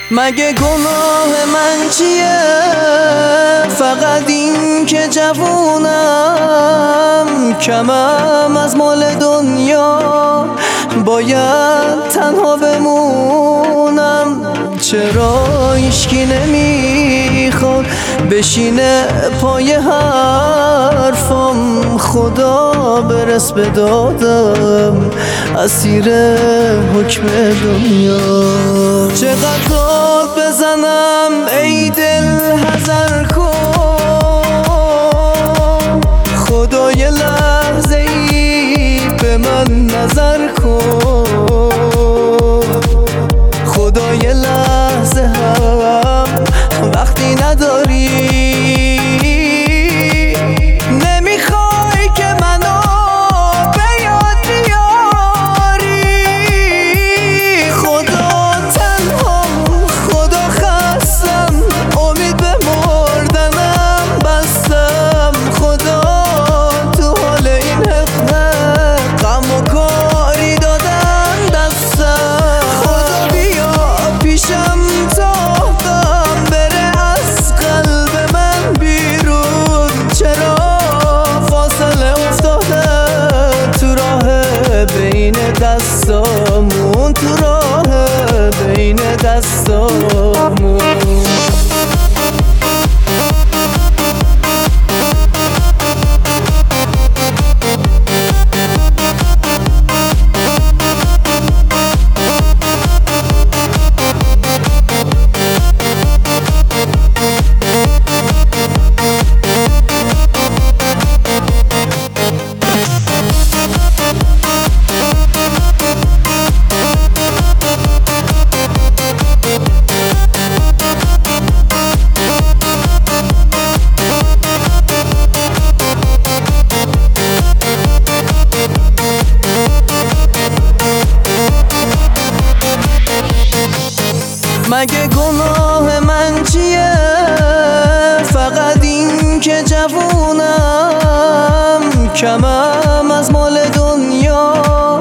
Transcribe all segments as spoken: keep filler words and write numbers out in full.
مگه گناه من چیه؟ فقط این که جوونم، کمم از مال دنیا، باید تنها بمونم. چرا هیچکی نمیخواد بشینه پای حرفم؟ خدا برس به دادم، اسیر حکم دنیا. چقدر داد بزنم ای دل حذر کن، خدا یه لحظه ای به من نظر کن. خدا یه لحظه هم وقتی نداری، نمیخوای که منو به یاد بیاری. خدا تنها، خدا خستم، امید به مردنم بستم. خدا تو حال این حقه غم و کاری دادن دستم. خدا بیا پیشم تا دم بره از قلب من بیرون. چرا فاصله افتاده تو راه بین دستامون، تو راه بین دستامون. مگه گناه من چیه؟ فقط این که جوونم، کمم از مال دنیا،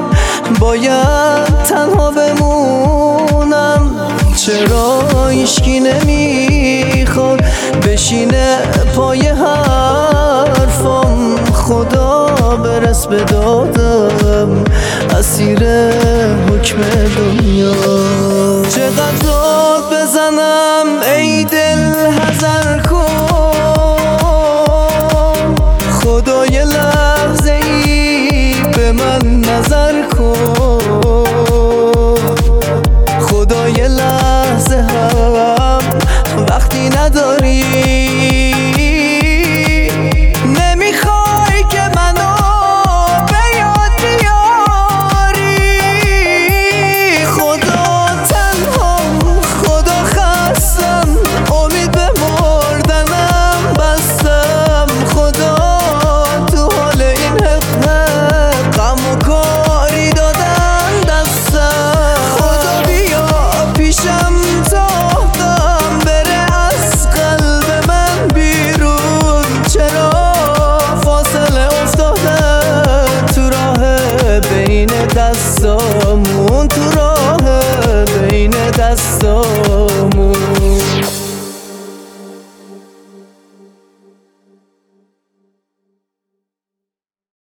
باید تنها بمونم. چرا هیچکی نمیخواد بشینه پای حرفم؟ خدا برس به دادم، اسیر حکم دنیا. چقدر داد بزنم ای دل حذر کن، خدا یه لحظه ای به من نظر کن. خدا یه لحظه هم وقتی نداری، نمیخوای که منو به یاد بیاری. خدا تنها، خدا خستم، امید به مردنم بستم. خدا تو حال این حقه غم و کاری دادن دستم. خدا بیا پیشم تا دم بره از قلب من بیرون. چرا فاصله افتاده تو راه بین دستامون، تو راه بین دستامون.